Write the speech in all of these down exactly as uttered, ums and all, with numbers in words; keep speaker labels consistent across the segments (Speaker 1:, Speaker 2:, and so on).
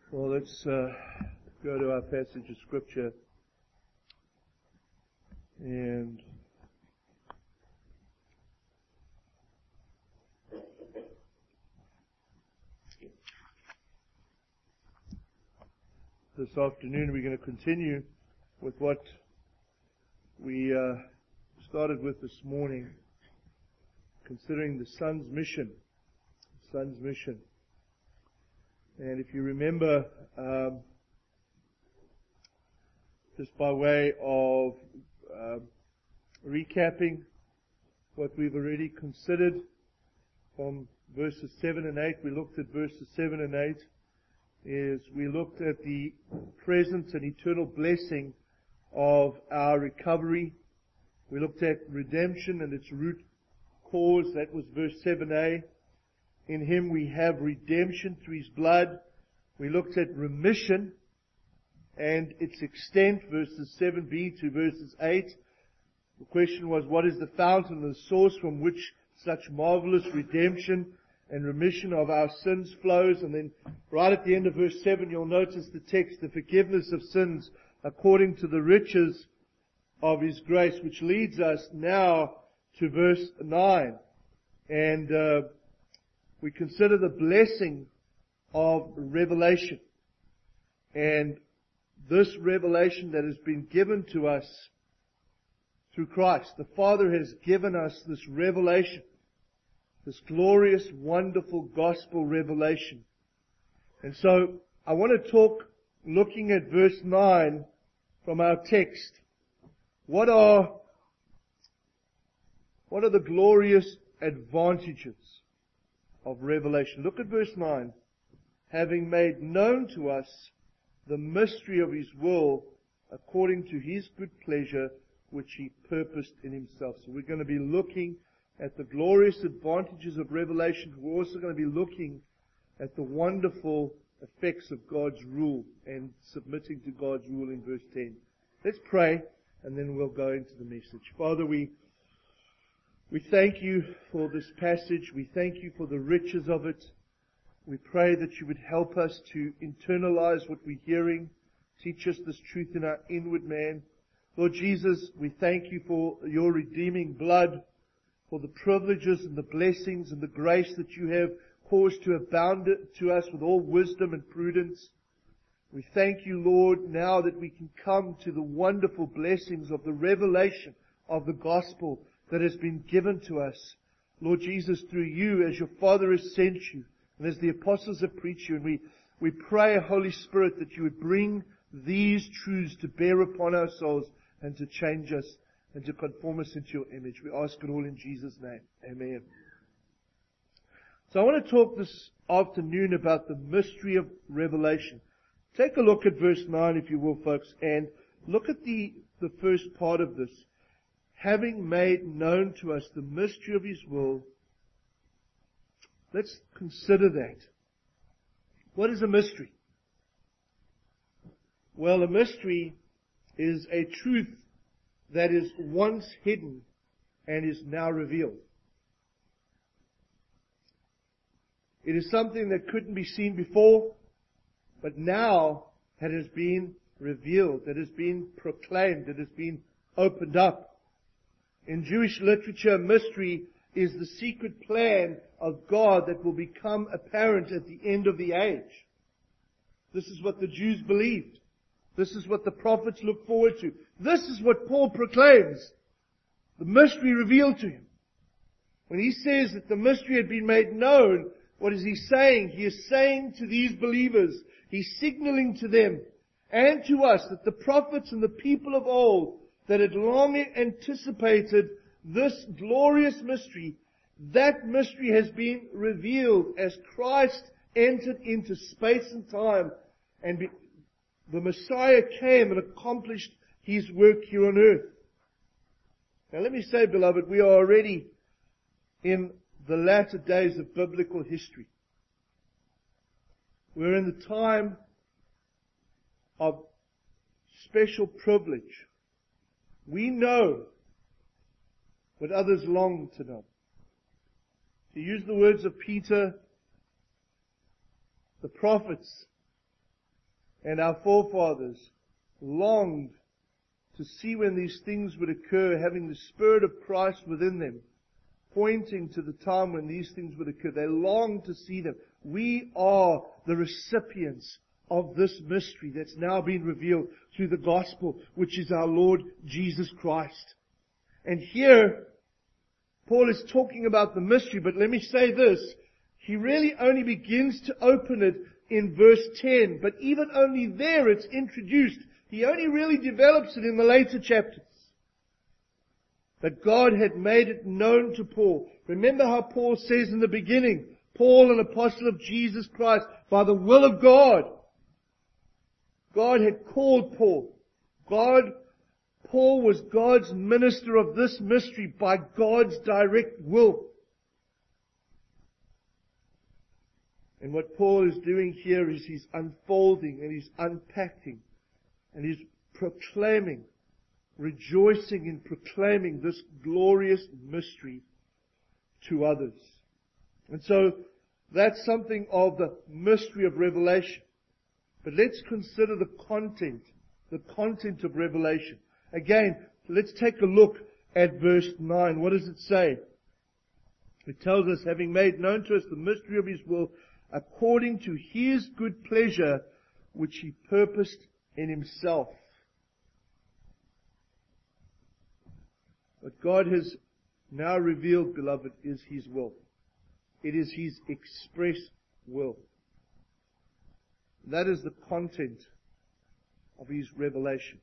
Speaker 1: Well, let's uh, go to our passage of Scripture. And this afternoon we're going to continue with what we uh, started with this morning, considering the Son's mission. The Son's mission. And if you remember, um, just by way of uh, recapping what we've already considered from verses seven and eight, we looked at verses seven and eight, is we looked at the present and eternal blessing of our recovery. We looked at redemption and its root cause. That was verse seven a. In Him we have redemption through His blood. We looked at remission and its extent, verses seven b to verses eight. The question was, what is the fountain and the source from which such marvelous redemption and remission of our sins flows? And then right at the end of verse seven, you'll notice the text, the forgiveness of sins according to the riches of His grace, which leads us now to verse nine. And uh, we consider the blessing of revelation. And this revelation that has been given to us through Christ. The Father has given us this revelation, this glorious, wonderful gospel revelation. And so I want to talk, looking at verse nine from our text. What are, what are the glorious advantages of revelation? Look at verse nine. Having made known to us the mystery of His will according to His good pleasure which He purposed in Himself. So we're going to be looking at the glorious advantages of revelation. We're also going to be looking at the wonderful effects of God's rule and submitting to God's rule in verse ten. Let's pray and then we'll go into the message. Father, we We thank You for this passage. We thank You for the riches of it. We pray that You would help us to internalize what we're hearing. Teach us this truth in our inward man. Lord Jesus, we thank You for Your redeeming blood, for the privileges and the blessings and the grace that You have caused to abound to us with all wisdom and prudence. We thank You, Lord, now that we can come to the wonderful blessings of the revelation of the gospel that has been given to us, Lord Jesus, through You, as Your Father has sent You, and as the apostles have preached You. And we, we pray, Holy Spirit, that You would bring these truths to bear upon our souls and to change us and to conform us into Your image. We ask it all in Jesus' name. Amen. So I want to talk this afternoon about the mystery of revelation. Take a look at verse nine, if you will, folks, and look at the, the first part of this. Having made known to us the mystery of His will. Let's consider that. What is a mystery? Well, a mystery is a truth that is once hidden and is now revealed. It is something that couldn't be seen before, but now it has been revealed, it has been proclaimed, it has been opened up. In Jewish literature, mystery is the secret plan of God that will become apparent at the end of the age. This is what the Jews believed. This is what the prophets look forward to. This is what Paul proclaims. The mystery revealed to him. When he says that the mystery had been made known, what is he saying? He is saying to these believers, he's signaling to them and to us that the prophets and the people of old that had long anticipated this glorious mystery, that mystery has been revealed as Christ entered into space and time and be, the Messiah came and accomplished His work here on earth. Now let me say, beloved, we are already in the latter days of biblical history. We're in the time of special privilege. We know what others long to know. To use the words of Peter, the prophets and our forefathers longed to see when these things would occur, having the Spirit of Christ within them, pointing to the time when these things would occur. They longed to see them. We are the recipients of this mystery that's now been revealed through the gospel, which is our Lord Jesus Christ. And here, Paul is talking about the mystery, but let me say this. He really only begins to open it in verse ten, but even only there it's introduced. He only really develops it in the later chapters. That God had made it known to Paul. Remember how Paul says in the beginning, Paul, an apostle of Jesus Christ, by the will of God. God had called Paul. God, Paul was God's minister of this mystery by God's direct will. And what Paul is doing here is he's unfolding and he's unpacking and he's proclaiming, rejoicing in proclaiming this glorious mystery to others. And so that's something of the mystery of Revelation. But let's consider the content, the content of Revelation. Again, let's take a look at verse nine. What does it say? It tells us, having made known to us the mystery of His will, according to His good pleasure, which He purposed in Himself. What God has now revealed, beloved, is His will. It is His express will. That is the content of His revelation.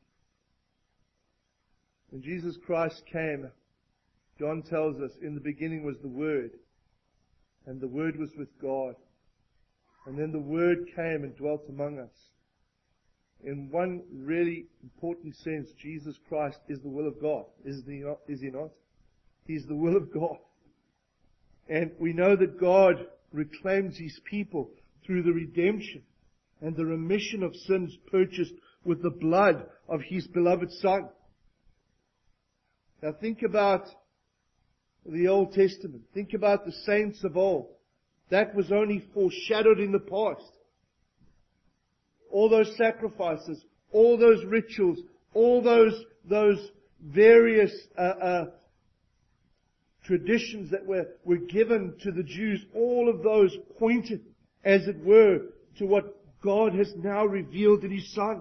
Speaker 1: When Jesus Christ came, John tells us, in the beginning was the Word, and the Word was with God. And then the Word came and dwelt among us. In one really important sense, Jesus Christ is the will of God. Is he not? Is he not? He's the will of God. And we know that God reclaims His people through the redemption and the remission of sins purchased with the blood of His beloved Son. Now think about the Old Testament. Think about the saints of old. That was only foreshadowed in the past. All those sacrifices, all those rituals, all those those various uh, uh, traditions that were, were given to the Jews, all of those pointed, as it were, to what God has now revealed in His Son.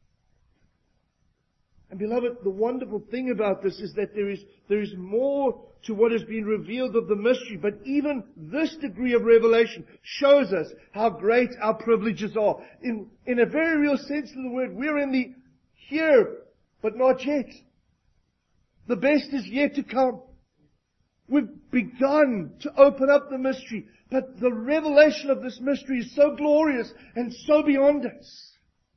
Speaker 1: And beloved, the wonderful thing about this is that there is, there is more to what has been revealed of the mystery. But even this degree of revelation shows us how great our privileges are. In, in a very real sense of the word, we're in the here, but not yet. The best is yet to come. We've begun to open up the mystery, but the revelation of this mystery is so glorious and so beyond us.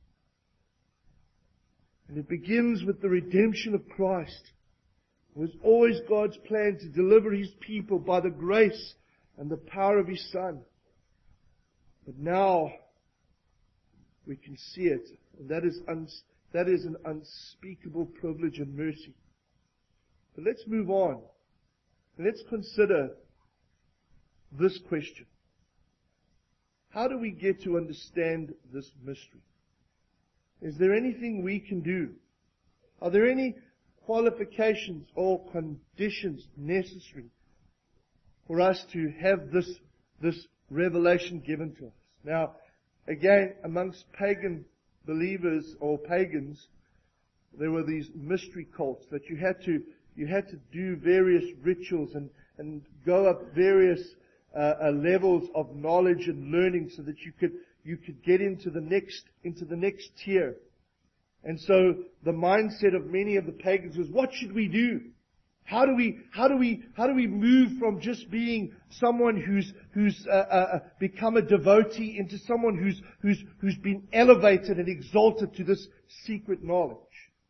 Speaker 1: And it begins with the redemption of Christ. It was always God's plan to deliver His people by the grace and the power of His Son. But now we can see it. And that is, un- that is an unspeakable privilege and mercy. But let's move on. And let's consider this question. How do we get to understand this mystery? Is there anything we can do? Are there any qualifications or conditions necessary for us to have this, this revelation given to us? Now, again, amongst pagan believers or pagans, there were these mystery cults that you had to, you had to do various rituals and, and go up various uh, uh, levels of knowledge and learning so that you could you could get into the next, into the next tier. And so the mindset of many of the pagans was, what should we do? How do we, how do we, how do we move from just being someone who's, who's, uh, uh, become a devotee into someone who's, who's, who's been elevated and exalted to this secret knowledge?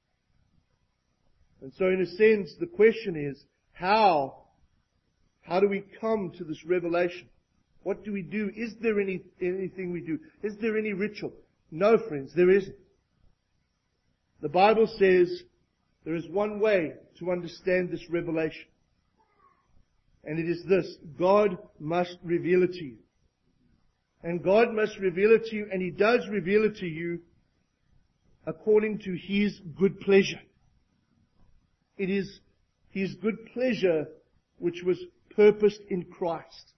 Speaker 1: And so in a sense, the question is, how, how do we come to this revelation? What do we do? Is there any, anything we do? Is there any ritual? No, friends, there isn't. The Bible says there is one way to understand this revelation. And it is this: God must reveal it to you. And God must reveal it to you, and He does reveal it to you according to His good pleasure. It is His good pleasure which was purposed in Christ.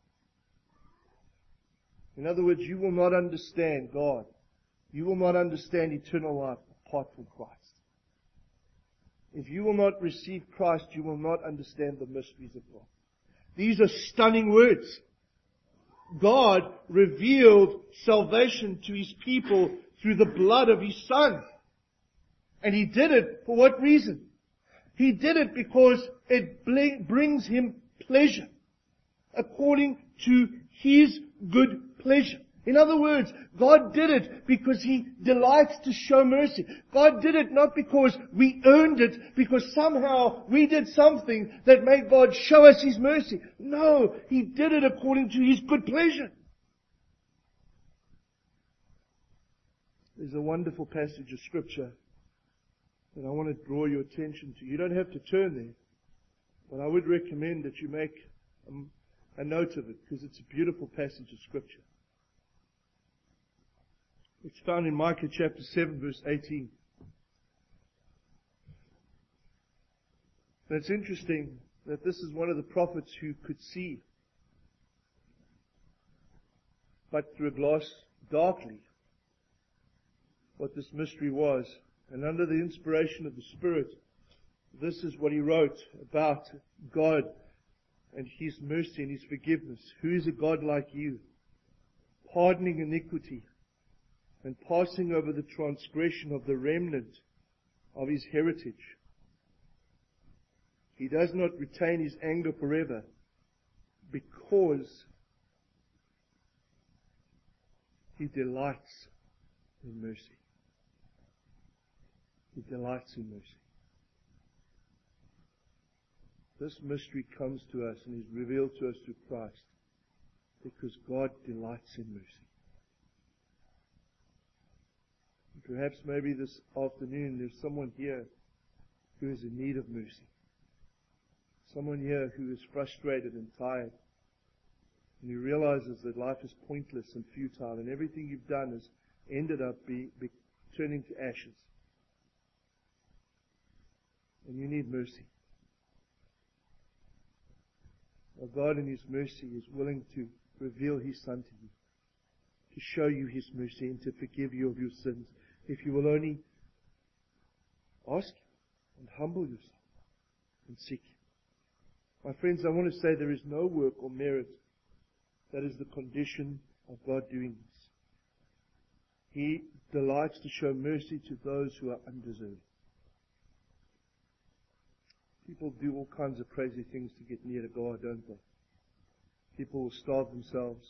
Speaker 1: In other words, you will not understand God. You will not understand eternal life apart from Christ. If you will not receive Christ, you will not understand the mysteries of God. These are stunning words. God revealed salvation to His people through the blood of His Son. And He did it for what reason? He did it because it brings Him pleasure, according to His good pleasure. In other words, God did it because He delights to show mercy. God did it not because we earned it, because somehow we did something that made God show us His mercy. No, He did it according to His good pleasure. There's a wonderful passage of Scripture that I want to draw your attention to. You don't have to turn there, but I would recommend that you make a, a note of it, because it's a beautiful passage of Scripture. It's found in Micah chapter seven, verse eighteen. And it's interesting that this is one of the prophets who could see, but through a glass darkly, what this mystery was. And under the inspiration of the Spirit, this is what he wrote about God and His mercy and His forgiveness. Who is a God like you, pardoning iniquity and passing over the transgression of the remnant of His heritage? He does not retain His anger forever, because He delights in mercy. He delights in mercy. This mystery comes to us and is revealed to us through Christ because God delights in mercy. Perhaps maybe this afternoon there's someone here who is in need of mercy. Someone here who is frustrated and tired, and who realizes that life is pointless and futile, and everything you've done has ended up be, be turning to ashes. And you need mercy. Our God in His mercy is willing to reveal His Son to you, to show you His mercy and to forgive you of your sins, if you will only ask and humble yourself and seek Him. My friends, I want to say there is no work or merit that is the condition of God doing this. He delights to show mercy to those who are undeserving. People do all kinds of crazy things to get near to God, don't they? People will starve themselves.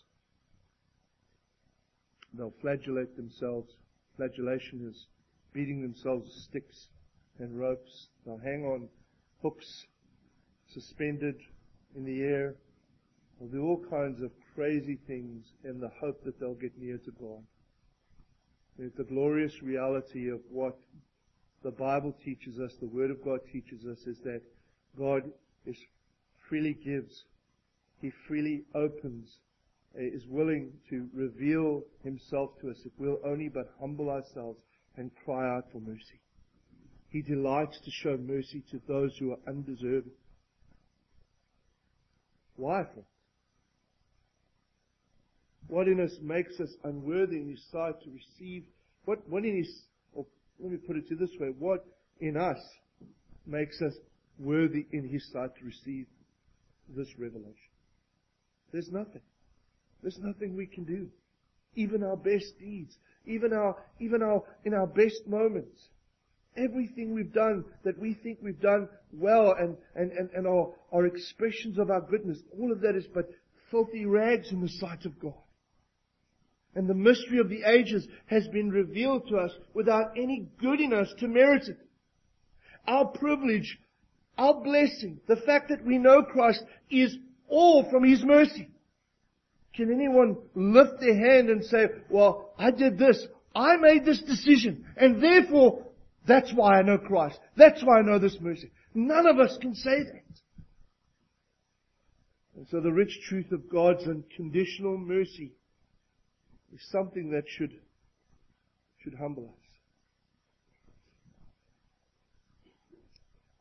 Speaker 1: They'll flagellate themselves. Flagellation is beating themselves with sticks and ropes. They'll hang on hooks suspended in the air. They'll do all kinds of crazy things in the hope that they'll get near to God. There's the glorious reality of what the Bible teaches us, the Word of God teaches us, is that God is freely gives. He freely opens, is willing to reveal Himself to us if we'll only but humble ourselves and cry out for mercy. He delights to show mercy to those who are undeserving. Why, friends? What in us makes us unworthy in His sight to receive? What, what in His, or let me put it to this way, what in us makes us worthy in His sight to receive this revelation? There's nothing. There's nothing we can do. Even our best deeds, even our, even our, in our best moments, everything we've done that we think we've done well and, and, and, and our, our expressions of our goodness, all of that is but filthy rags in the sight of God. And the mystery of the ages has been revealed to us without any good in us to merit it. Our privilege, our blessing, the fact that we know Christ is all from His mercy. Can anyone lift their hand and say, well, I did this, I made this decision, and therefore that's why I know Christ. That's why I know this mercy. None of us can say that. And so the rich truth of God's unconditional mercy is something that should, should humble us.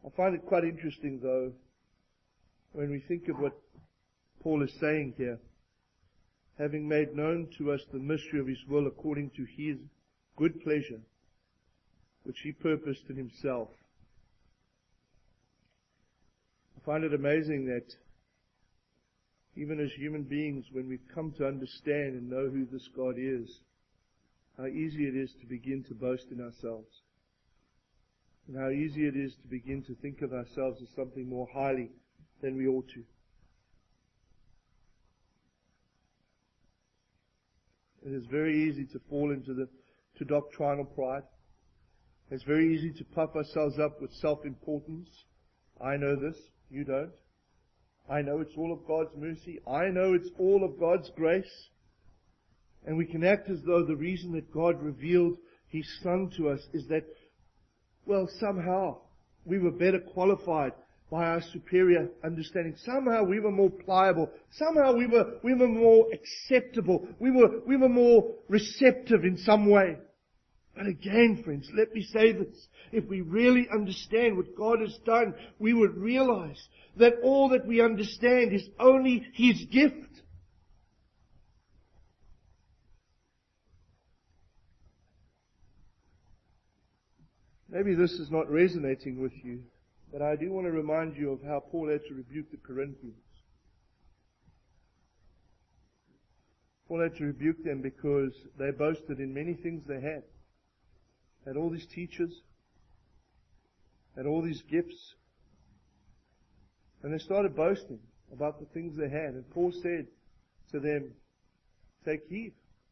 Speaker 1: I find it quite interesting, though, when we think of what Paul is saying here. Having made known to us the mystery of His will according to His good pleasure, which He purposed in Himself. I find it amazing that even as human beings, when we come to understand and know who this God is, how easy it is to begin to boast in ourselves. And how easy it is to begin to think of ourselves as something more highly than we ought to. It is very easy to fall into the to doctrinal pride. It's very easy to puff ourselves up with self-importance. I know this, you don't. I know it's all of God's mercy. I know it's all of God's grace. And we can act as though the reason that God revealed His Son to us is that, well, somehow we were better qualified by our superior understanding. Somehow we were more pliable. Somehow we were, we were more acceptable. We were, we were more receptive in some way. But again, friends, let me say this. If we really understand what God has done, we would realize that all that we understand is only His gift. Maybe this is not resonating with you, but I do want to remind you of how Paul had to rebuke the Corinthians. Paul had to rebuke them because they boasted in many things they had. Had all these teachers, had all these gifts, and they started boasting about the things they had. And Paul said to them, take heed.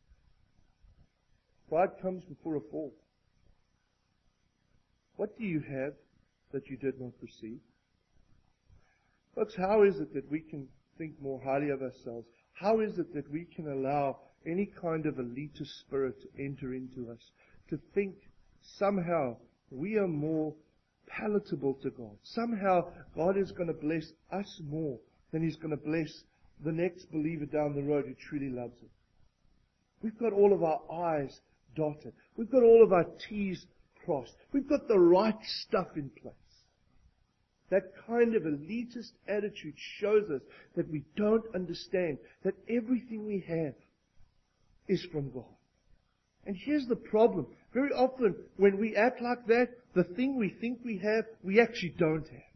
Speaker 1: Pride comes before a fall. What do you have that you did not receive? Folks, how is it that we can think more highly of ourselves? How is it that we can allow any kind of elitist spirit to enter into us? To think somehow we are more palatable to God. Somehow God is going to bless us more than He's going to bless the next believer down the road who truly loves Him. We've got all of our I's dotted. We've got all of our T's crossed. We've got the right stuff in place. That kind of elitist attitude shows us that we don't understand that everything we have is from God. And here's the problem. Very often when we act like that, the thing we think we have, we actually don't have.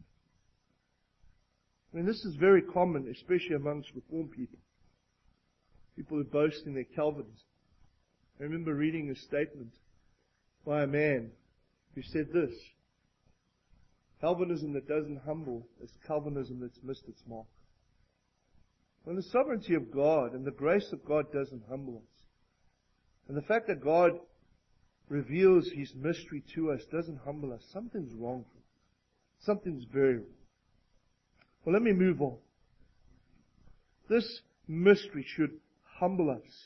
Speaker 1: I mean, this is very common, especially amongst Reformed people. People who boast in their Calvinism. I remember reading a statement by a man who said this: Calvinism that doesn't humble is Calvinism that's missed its mark. When the sovereignty of God and the grace of God doesn't humble us, and the fact that God reveals His mystery to us doesn't humble us, something's wrong. Something's very wrong. Well, let me move on. This mystery should humble us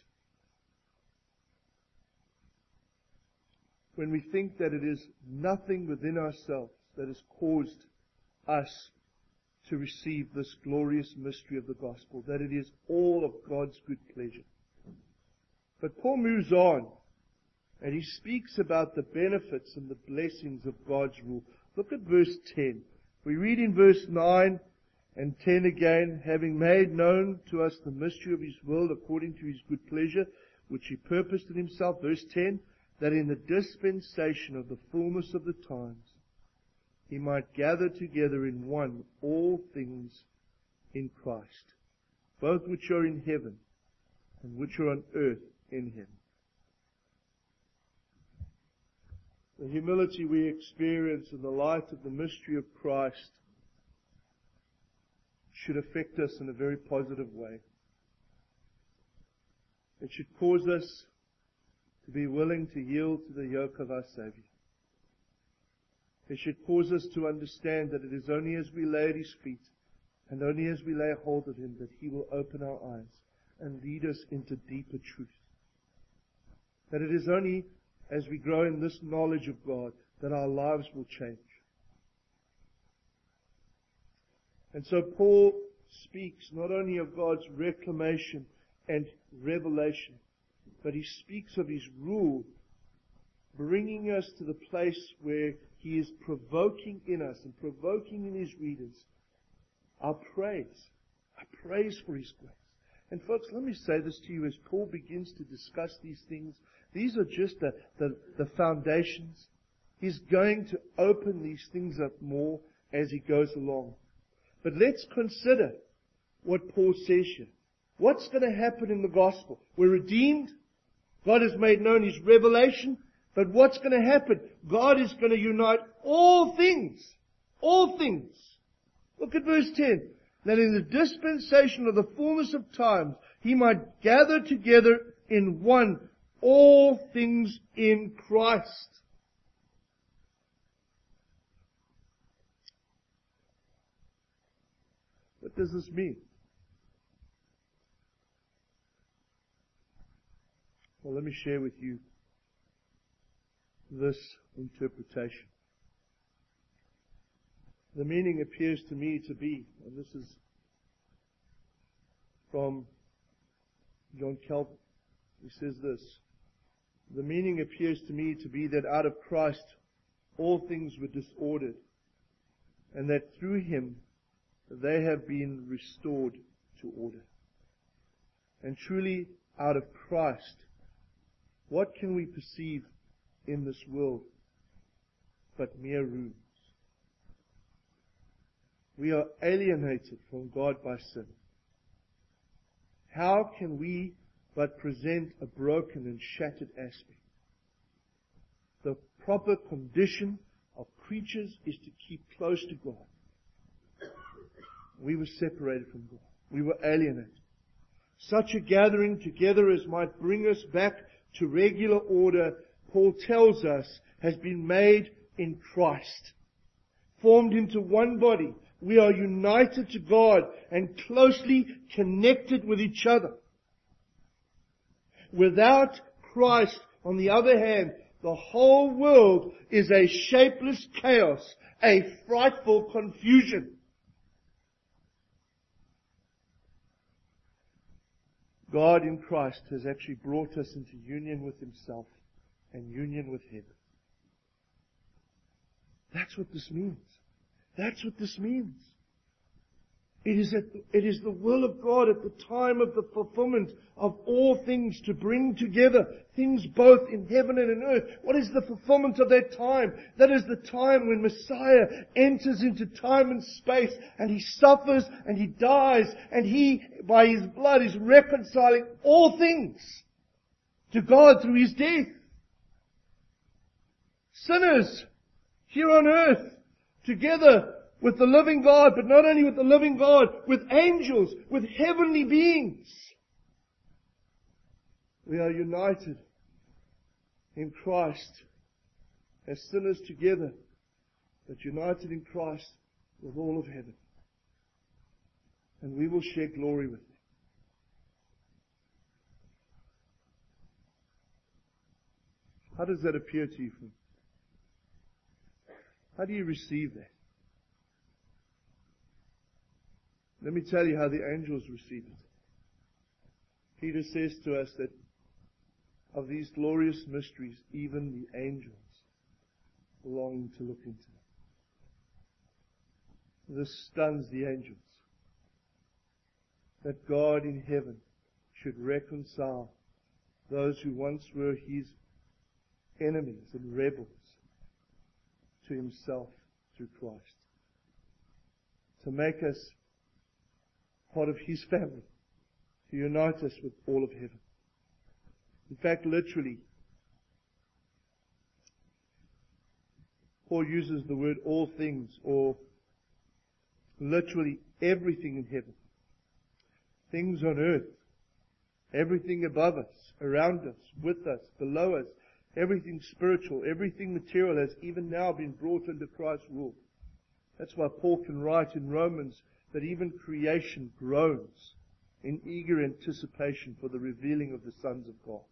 Speaker 1: when we think that it is nothing within ourselves that has caused us to receive this glorious mystery of the gospel, that it is all of God's good pleasure. But Paul moves on, and he speaks about the benefits and the blessings of God's rule. Look at verse ten. We read in verse nine and ten again, having made known to us the mystery of His will according to His good pleasure, which He purposed in Himself. Verse ten, that in the dispensation of the fullness of the times He might gather together in one all things in Christ, both which are in heaven and which are on earth in Him. The humility we experience in the light of the mystery of Christ should affect us in a very positive way. It should cause us to be willing to yield to the yoke of our Savior. It should cause us to understand that it is only as we lay at His feet and only as we lay hold of Him that He will open our eyes and lead us into deeper truth. That it is only as we grow in this knowledge of God that our lives will change. And so Paul speaks not only of God's reclamation and revelation, but he speaks of His rule bringing us to the place where He is provoking in us and provoking in His readers our praise. Our praise for His grace. And folks, let me say this to you as Paul begins to discuss these things. These are just the, the, the foundations. He's going to open these things up more as he goes along. But let's consider what Paul says here. What's going to happen in the gospel? We're redeemed. God has made known His revelation. But what's going to happen? God is going to unite all things. All things. Look at verse ten. That in the dispensation of the fullness of times, He might gather together in one all things in Christ. What does this mean? Well, let me share with you this interpretation. The meaning appears to me to be, and this is from John Calvin, he says this, the meaning appears to me to be that out of Christ all things were disordered, and that through Him they have been restored to order. And truly, out of Christ, what can we perceive in this world but mere ruins? We are alienated from God by sin. How can we but present a broken and shattered aspect? The proper condition of creatures is to keep close to God. We were separated from God. We were alienated. Such a gathering together as might bring us back to regular order, Paul tells us, has been made in Christ. Formed into one body. We are united to God and closely connected with each other. Without Christ, on the other hand, the whole world is a shapeless chaos, a frightful confusion. God in Christ has actually brought us into union with Himself and union with Him. That's what this means. That's what this means. It is, at the, it is the will of God at the time of the fulfillment of all things to bring together things both in heaven and in earth. What is the fulfillment of that time? That is the time when Messiah enters into time and space and He suffers and He dies and He, by His blood, is reconciling all things to God through His death. Sinners here on earth together with the living God, but not only with the living God, with angels, with heavenly beings. We are united in Christ as sinners together, but united in Christ with all of heaven. And we will share glory with them. How does that appear to you, friend? How do you receive that? Let me tell you how the angels receive it. Peter says to us that of these glorious mysteries, even the angels long to look into them. This stuns the angels. That God in heaven should reconcile those who once were His enemies and rebels to Himself through Christ. To make us part of His family, to unite us with all of heaven. In fact, literally, Paul uses the word all things, or literally everything in heaven. Things on earth, everything above us, around us, with us, below us, everything spiritual, everything material has even now been brought under Christ's rule. That's why Paul can write in Romans that even creation groans in eager anticipation for the revealing of the sons of God.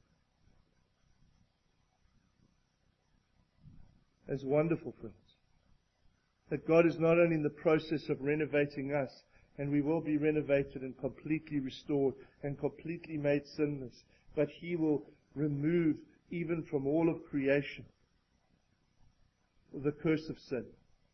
Speaker 1: That's wonderful, friends. That God is not only in the process of renovating us, and we will be renovated and completely restored and completely made sinless, but He will remove even from all of creation, the curse of sin.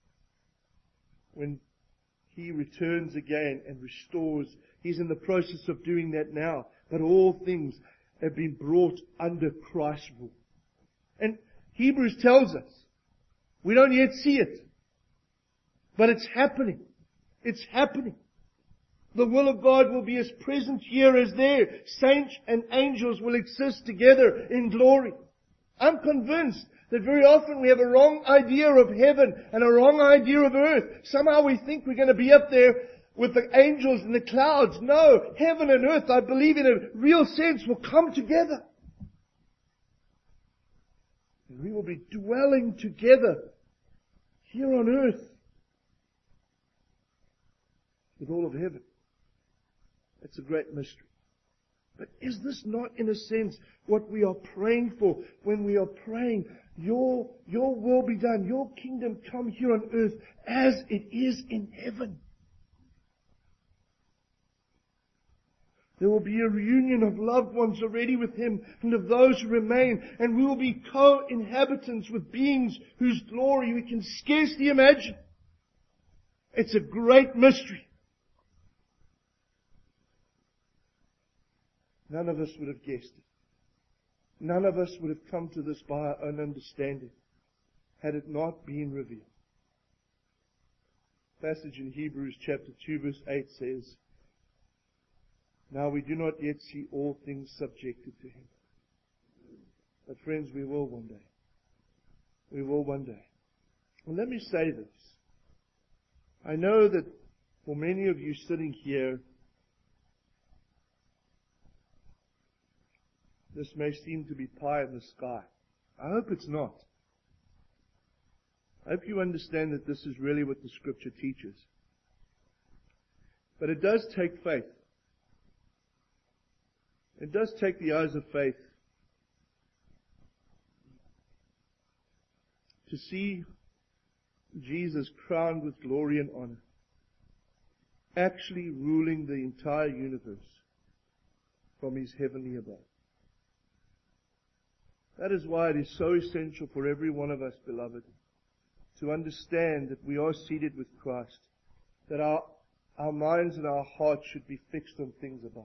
Speaker 1: When He returns again and restores, He's in the process of doing that now. But all things have been brought under Christ's rule. And Hebrews tells us, we don't yet see it, but it's happening. It's happening. The will of God will be as present here as there. Saints and angels will exist together in glory. I'm convinced that very often we have a wrong idea of heaven and a wrong idea of earth. Somehow we think we're going to be up there with the angels and the clouds. No, heaven and earth, I believe in a real sense, will come together. And we will be dwelling together here on earth with all of heaven. It's a great mystery. But is this not, in a sense, what we are praying for when we are praying, Your, your will be done, Your kingdom come here on earth as it is in heaven? There will be a reunion of loved ones already with Him and of those who remain, and we will be co-inhabitants with beings whose glory we can scarcely imagine. It's a great mystery. None of us would have guessed it. None of us would have come to this by our own understanding had it not been revealed. The passage in Hebrews chapter two verse eight says, Now we do not yet see all things subjected to Him. But friends, we will one day. We will one day. And let me say this. I know that for many of you sitting here, this may seem to be pie in the sky. I hope it's not. I hope you understand that this is really what the Scripture teaches. But it does take faith. It does take the eyes of faith to see Jesus crowned with glory and honor, actually ruling the entire universe from His heavenly abode. That is why it is so essential for every one of us, beloved, to understand that we are seated with Christ, that our, our minds and our hearts should be fixed on things above.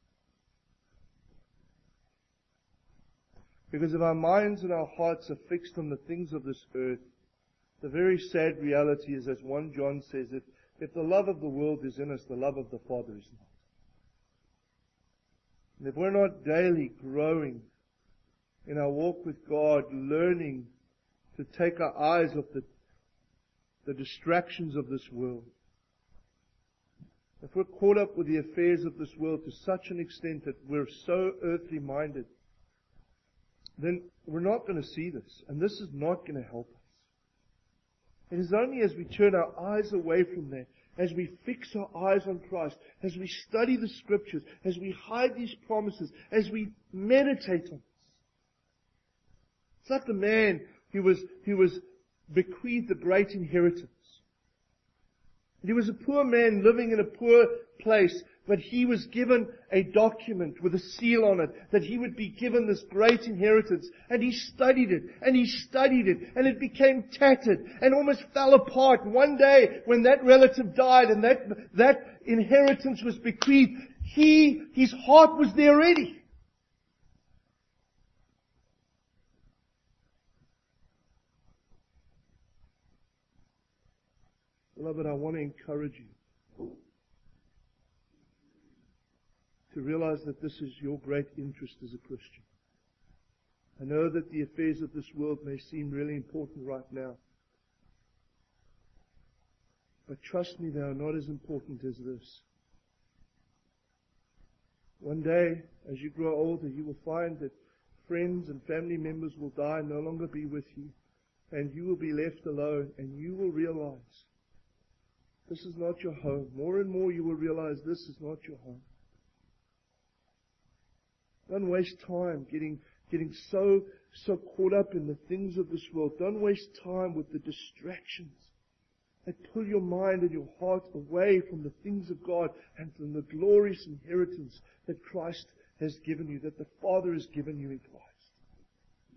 Speaker 1: Because if our minds and our hearts are fixed on the things of this earth, the very sad reality is, as First John says, if, if the love of the world is in us, the love of the Father is not. And if we're not daily growing in our walk with God, learning to take our eyes off the, the distractions of this world, if we're caught up with the affairs of this world to such an extent that we're so earthly minded, then we're not going to see this. And this is not going to help us. It is only as we turn our eyes away from that, as we fix our eyes on Christ, as we study the Scriptures, as we hide these promises, as we meditate on this. It's like the man who was, who was bequeathed a great inheritance. He was a poor man living in a poor place, but he was given a document with a seal on it that he would be given this great inheritance. And he studied it, and he studied it, and it became tattered and almost fell apart. One day, when that relative died and that, that inheritance was bequeathed, he, his heart was there ready. Beloved, I want to encourage you to realize that this is your great interest as a Christian. I know that the affairs of this world may seem really important right now. But trust me, they are not as important as this. One day, as you grow older, you will find that friends and family members will die and no longer be with you. And you will be left alone, and you will realize this is not your home. More and more you will realize this is not your home. Don't waste time getting, getting so, so caught up in the things of this world. Don't waste time with the distractions that pull your mind and your heart away from the things of God and from the glorious inheritance that Christ has given you, that the Father has given you in Christ.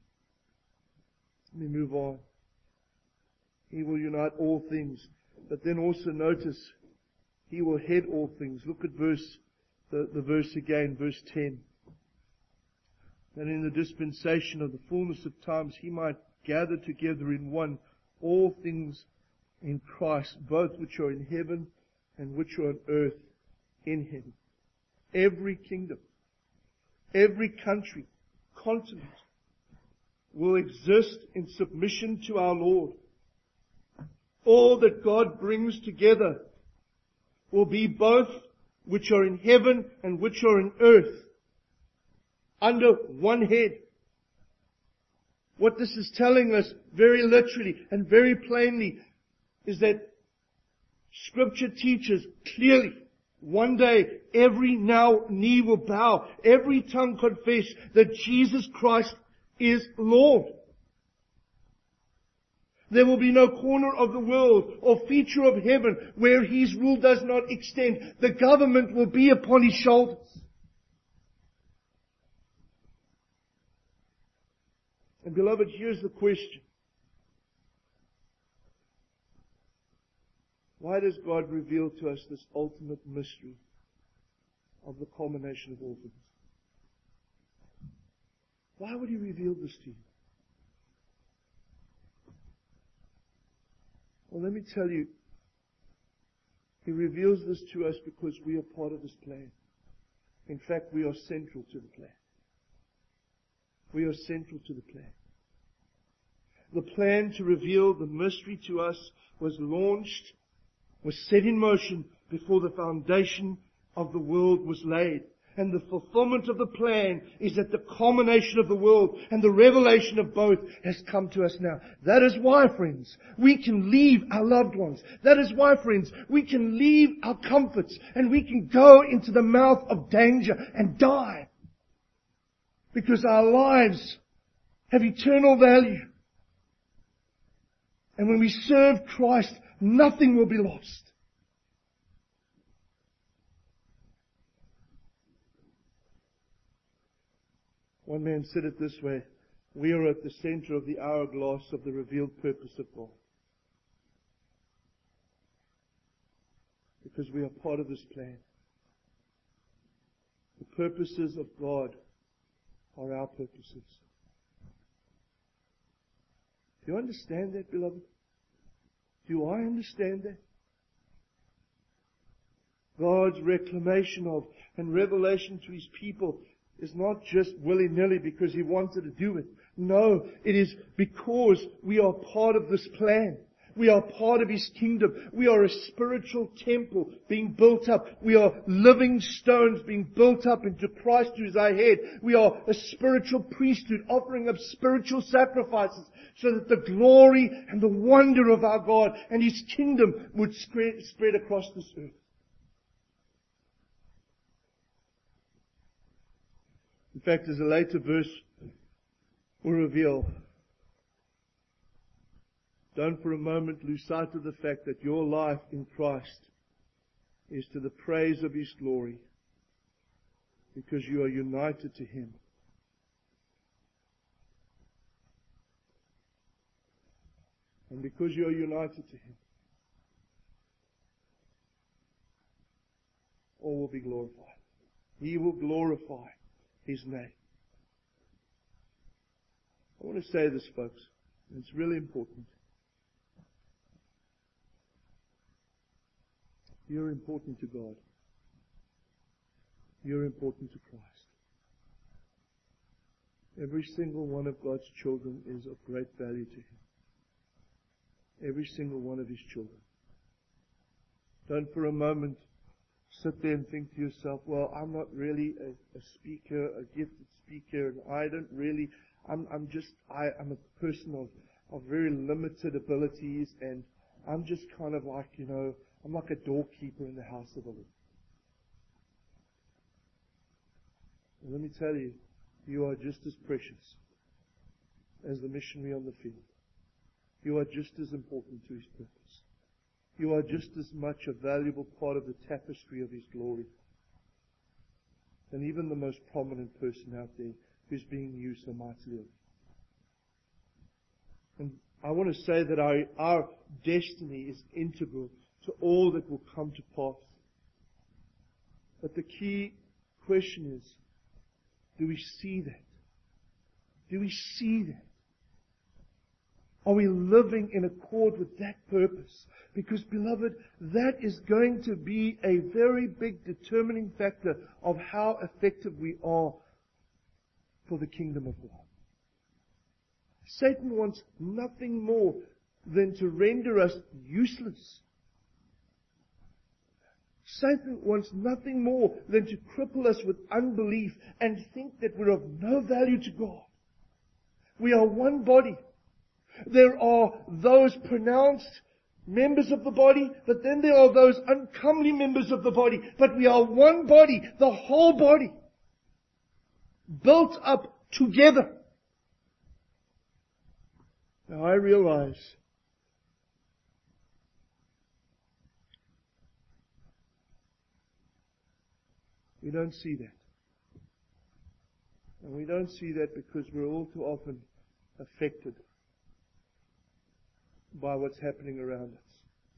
Speaker 1: Let me move on. He will unite all things. But then also notice, He will head all things. Look at verse, the, the verse again, verse ten. That in the dispensation of the fullness of times He might gather together in one all things in Christ, both which are in heaven and which are on earth in Him. Every kingdom, every country, continent will exist in submission to our Lord. All that God brings together will be both which are in heaven and which are in earth, under one head. What this is telling us very literally and very plainly is that Scripture teaches clearly, one day every now knee will bow, every tongue confess that Jesus Christ is Lord. There will be no corner of the world or feature of heaven where His rule does not extend. The government will be upon His shoulders. And beloved, here's the question. Why does God reveal to us this ultimate mystery of the culmination of all things? Why would He reveal this to you? Well, let me tell you, He reveals this to us because we are part of His plan. In fact, we are central to the plan. We are central to the plan. The plan to reveal the mystery to us was launched, was set in motion before the foundation of the world was laid. And the fulfillment of the plan is that the culmination of the world and the revelation of both has come to us now. That is why, friends, we can leave our loved ones. That is why, friends, we can leave our comforts and we can go into the mouth of danger and die. Because our lives have eternal value. And when we serve Christ, nothing will be lost. One man said it this way: we are at the center of the hourglass of the revealed purpose of God. Because we are part of this plan. The purposes of God are our purposes. Do you understand that, beloved? Do I understand that? God's reclamation of and revelation to His people is not just willy-nilly because He wanted to do it. No, it is because we are part of this plan. We are part of His kingdom. We are a spiritual temple being built up. We are living stones being built up into Christ who is our head. We are a spiritual priesthood offering up spiritual sacrifices so that the glory and the wonder of our God and His kingdom would spread, spread across this earth. In fact, as a later verse will reveal, don't for a moment lose sight of the fact that your life in Christ is to the praise of His glory because you are united to Him. And because you are united to Him, all will be glorified. He will glorify His name. I want to say this, folks. It's really important. You're important to God. You're important to Christ. Every single one of God's children is of great value to Him. Every single one of His children. Don't for a moment sit there and think to yourself, well, I'm not really a, a speaker, a gifted speaker, and I don't really, I'm, I'm just, I, I'm a person of, of very limited abilities, and I'm just kind of like, you know, I'm like a doorkeeper in the house of the Lord. And let me tell you, you are just as precious as the missionary on the field. You are just as important to His purpose. You are just as much a valuable part of the tapestry of His glory than even the most prominent person out there who's being used so mightily. And I want to say that our, our destiny is integral to all that will come to pass. But the key question is, do we see that? Do we see that? Are we living in accord with that purpose? Because, beloved, that is going to be a very big determining factor of how effective we are for the kingdom of God. Satan wants nothing more than to render us useless. Satan wants nothing more than to cripple us with unbelief and think that we're of no value to God. We are one body. There are those pronounced members of the body, but then there are those uncomely members of the body. But we are one body, the whole body, built up together. Now I realize we don't see that. And we don't see that because we're all too often affected by what's happening around us.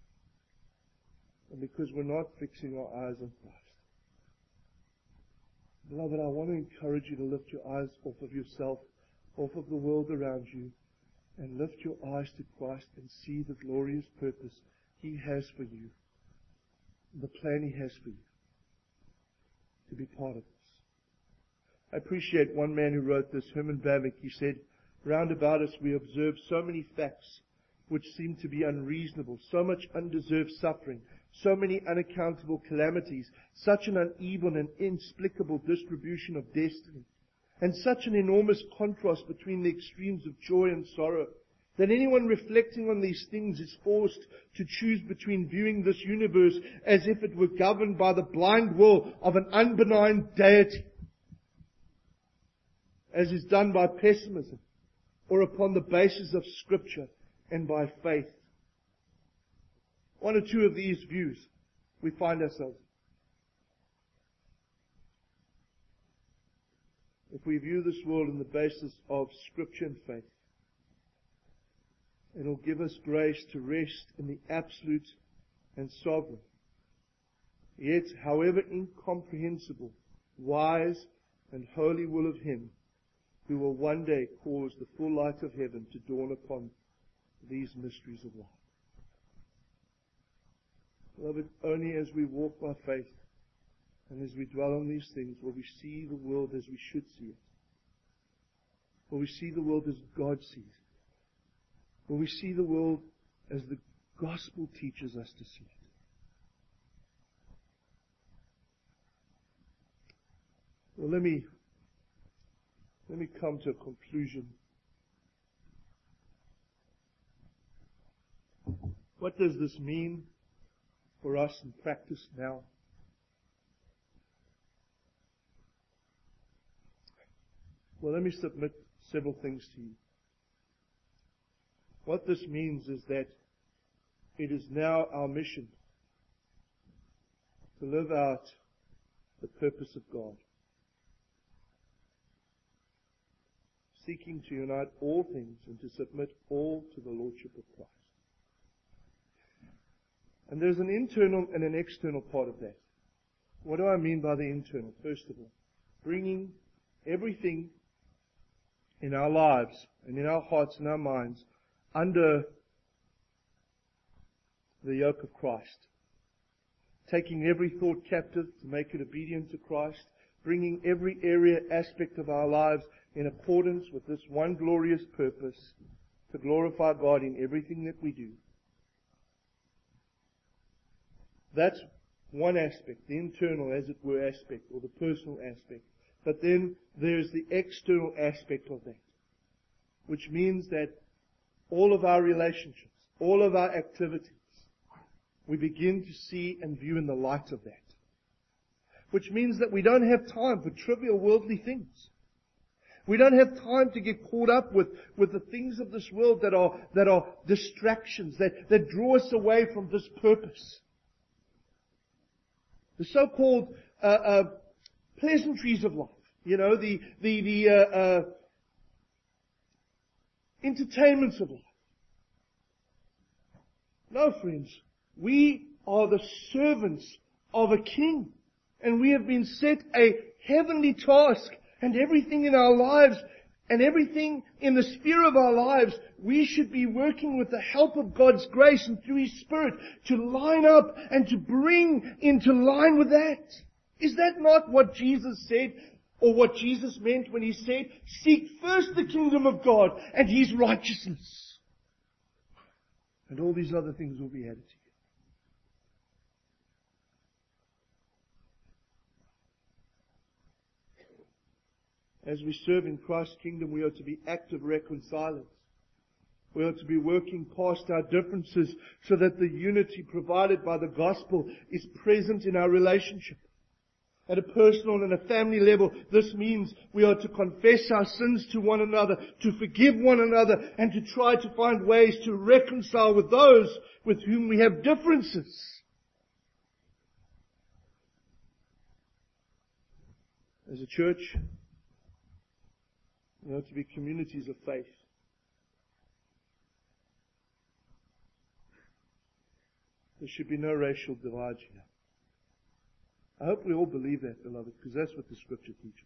Speaker 1: And because we're not fixing our eyes on Christ. Beloved, I want to encourage you to lift your eyes off of yourself, off of the world around you, and lift your eyes to Christ and see the glorious purpose He has for you, the plan He has for you, to be part of this. I appreciate one man who wrote this, Herman Bavinck. He said, "Round about us we observe so many facts which seem to be unreasonable, so much undeserved suffering, so many unaccountable calamities, such an uneven and inexplicable distribution of destiny, and such an enormous contrast between the extremes of joy and sorrow, that anyone reflecting on these things is forced to choose between viewing this universe as if it were governed by the blind will of an unbenign deity, as is done by pessimism, or upon the basis of Scripture and by faith." One or two of these views we find ourselves. If we view this world on the basis of Scripture and faith, it'll give us grace to rest in the absolute and sovereign, yet however incomprehensible, wise and holy will of Him who will one day cause the full light of heaven to dawn upon these mysteries of life. Beloved, only as we walk by faith and as we dwell on these things will we see the world as we should see it. Will we see the world as God sees it. Will we see the world as the gospel teaches us to see it. Well, let me, let me come to a conclusion. What does this mean for us in practice now? Well, let me submit several things to you. What this means is that it is now our mission to live out the purpose of God, seeking to unite all things and to submit all to the Lordship of Christ. And there's an internal and an external part of that. What do I mean by the internal? First of all, bringing everything in our lives and in our hearts and our minds under the yoke of Christ. Taking every thought captive to make it obedient to Christ. Bringing every area, aspect of our lives in accordance with this one glorious purpose to glorify God in everything that we do. That's one aspect, the internal, as it were, aspect, or the personal aspect. But then there's the external aspect of that, which means that all of our relationships, all of our activities, we begin to see and view in the light of that. Which means that we don't have time for trivial worldly things. We don't have time to get caught up with, with the things of this world that are, that are distractions, that, that draw us away from this purpose. The so-called uh, uh, pleasantries of life, you know, the the the uh, uh, entertainments of life, No, friends. We are the servants of a king. And we have been set a heavenly task. And everything in our lives, and everything in the sphere of our lives, we should be working with the help of God's grace and through His Spirit to line up and to bring into line with that. Is that not what Jesus said, or what Jesus meant when He said, seek first the kingdom of God and His righteousness, and all these other things will be added to you? As we serve in Christ's kingdom, we are to be active reconcilers. We are to be working past our differences so that the unity provided by the gospel is present in our relationship. At a personal and a family level, this means we are to confess our sins to one another, to forgive one another, and to try to find ways to reconcile with those with whom we have differences. As a church, we are to be communities of faith. There should be no racial divide here. I hope we all believe that, beloved, because that's what the Scripture teaches.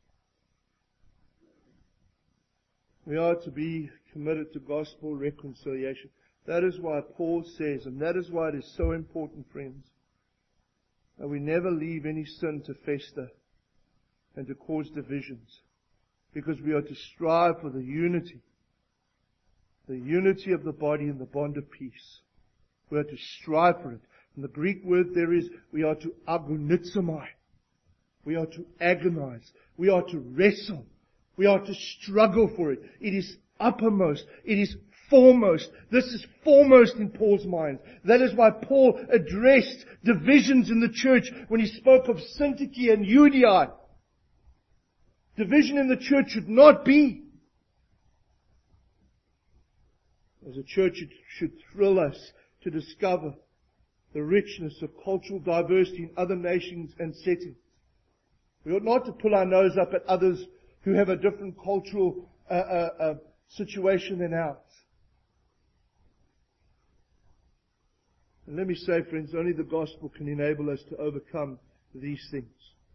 Speaker 1: We are to be committed to gospel reconciliation. That is why Paul says, and that is why it is so important, friends, that we never leave any sin to fester and to cause divisions, because we are to strive for the unity, the unity of the body in the bond of peace. We are to strive for it. And the Greek word there is, we are to agonizomai. We are to agonize. We are to wrestle. We are to struggle for it. It is uppermost. It is foremost. This is foremost in Paul's mind. That is why Paul addressed divisions in the church when he spoke of Syntyche and Euodia. Division in the church should not be. As a church, it should thrill us to discover the richness of cultural diversity in other nations and settings. We ought not to pull our nose up at others who have a different cultural uh, uh, uh, situation than ours. And let me say, friends, only the gospel can enable us to overcome these things.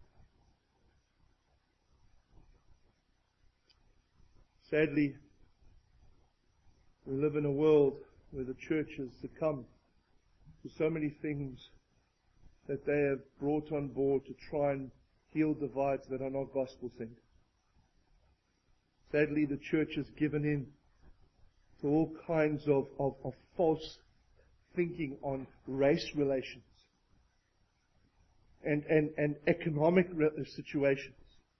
Speaker 1: Sadly, we live in a world where the church has succumbed to so many things that they have brought on board to try and heal divides that are not gospel-centered. Sadly, the church has given in to all kinds of, of, of false thinking on race relations and, and, and economic re- situations.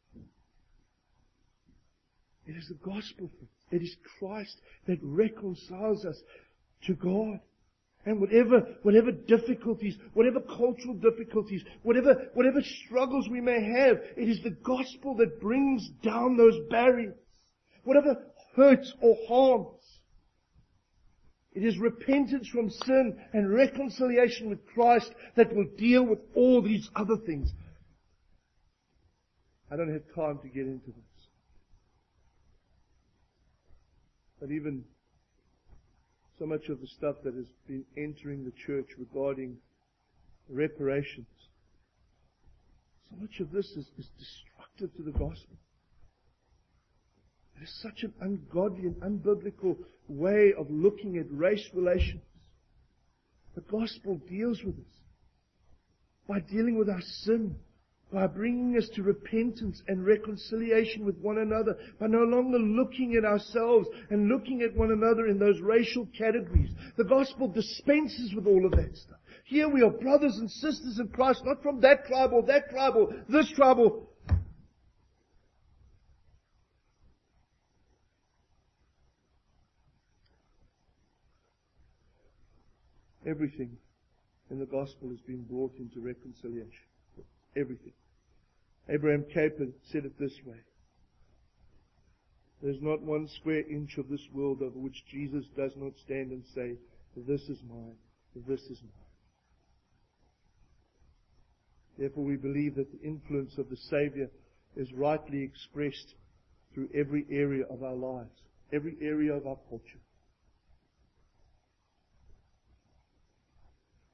Speaker 1: It is the gospel. It is Christ that reconciles us to God. And whatever, whatever difficulties, whatever cultural difficulties, whatever, whatever struggles we may have, it is the gospel that brings down those barriers. Whatever hurts or harms. It is repentance from sin and reconciliation with Christ that will deal with all these other things. I don't have time to get into this. But even so much of the stuff that has been entering the church regarding reparations, so much of this is, is destructive to the gospel. It is such an ungodly and unbiblical way of looking at race relations. The gospel deals with this by dealing with our sin, by bringing us to repentance and reconciliation with one another, by no longer looking at ourselves and looking at one another in those racial categories. The gospel dispenses with all of that stuff. Here we are brothers and sisters in Christ, not from that tribe or that tribe or this tribe or... Everything in the gospel has been brought into reconciliation. Everything. Abraham Kuyper said it this way: there's not one square inch of this world over which Jesus does not stand and say, this is mine, this is mine. Therefore we believe that the influence of the Savior is rightly expressed through every area of our lives, every area of our culture.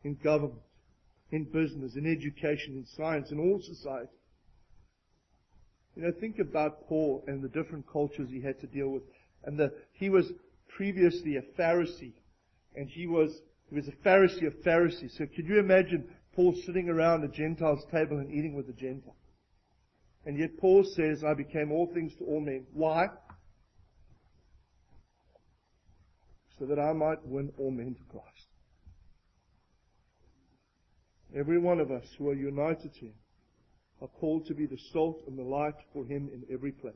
Speaker 1: in government, in business, in education, in science, in all society. You know, think about Paul and the different cultures he had to deal with. And the, he was previously a Pharisee, and he was he was a Pharisee of Pharisees. So could you imagine Paul sitting around a Gentile's table and eating with a Gentile? And yet Paul says, I became all things to all men. Why? So that I might win all men to Christ. Every one of us who are united to Him are called to be the salt and the light for Him in every place.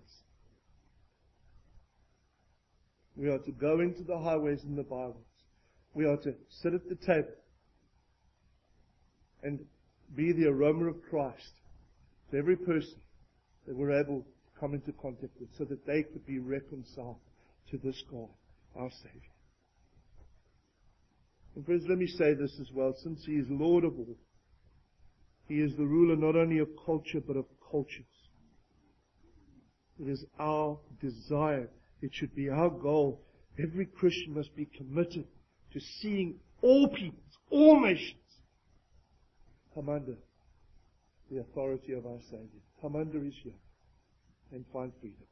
Speaker 1: We are to go into the highways and the byways. We are to sit at the table and be the aroma of Christ to every person that we're able to come into contact with, so that they could be reconciled to this God, our Savior. And friends, let me say this as well. Since He is Lord of all, He is the ruler not only of culture but of cultures. It is our desire, it should be our goal. Every Christian must be committed to seeing all peoples, all nations, come under the authority of our Savior, come under His yoke, and find freedom.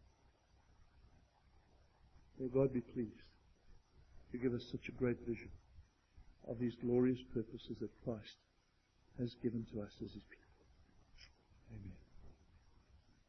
Speaker 1: May God be pleased to give us such a great vision of these glorious purposes that Christ has given to us as His people. Amen.